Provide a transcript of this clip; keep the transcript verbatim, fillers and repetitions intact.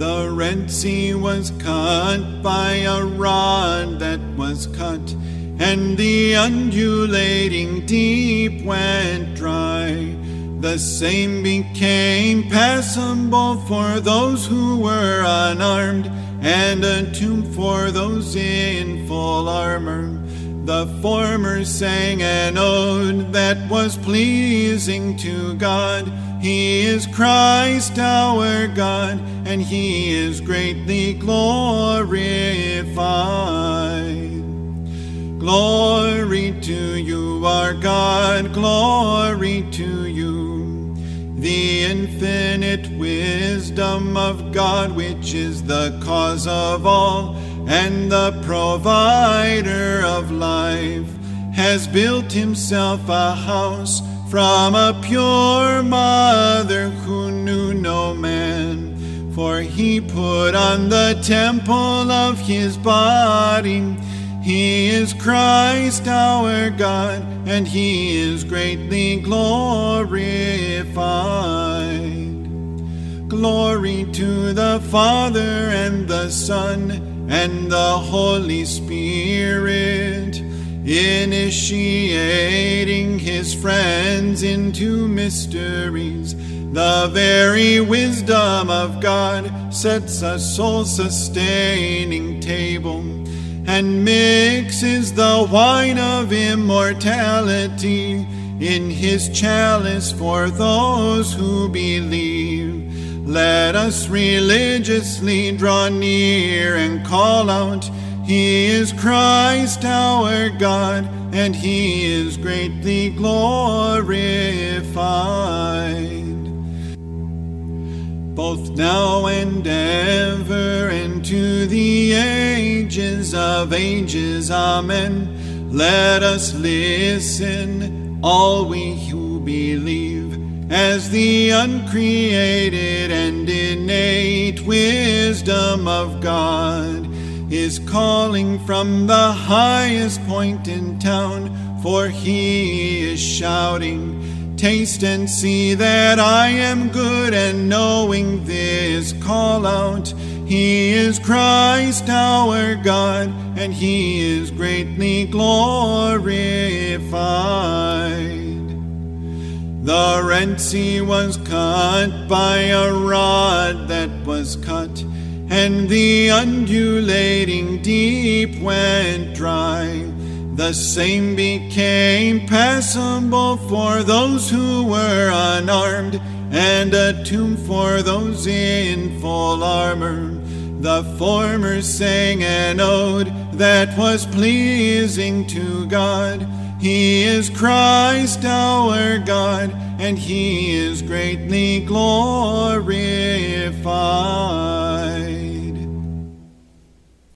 The Red Sea was cut by a rod that was cut, and the undulating deep went dry. The same became passable for those who were unarmed, and a tomb for those in full armor. The former sang an ode that was pleasing to God. He is Christ our God, and he is greatly glorified. Glory to you, our God, glory to you. The infinite wisdom of God, which is the cause of all and the provider of life, has built himself a house from a pure mother who knew no man. For he put on the temple of his body. He is Christ our God, and he is greatly glorified. Glory to the Father and the Son and the Holy Spirit, initiating his friends into mysteries. The very wisdom of God sets a soul-sustaining table and mixes the wine of immortality in his chalice for those who believe. Let us religiously draw near and call out, He is Christ our God, and he is greatly glorified. Both now and ever, and to the ages of ages. Amen. Let us listen, all we who believe, as the uncreated and innate wisdom of God is calling from the highest point in town, for he is shouting, taste and see that I am good, and knowing this, call out, He is Christ our God, and he is greatly glorified. The Red Sea was cut by a rod that was cut, and the undulating deep went dry. The same became passable for those who were unarmed, and a tomb for those in full armor. The former sang an ode that was pleasing to God. He is Christ our God, and he is greatly glorified.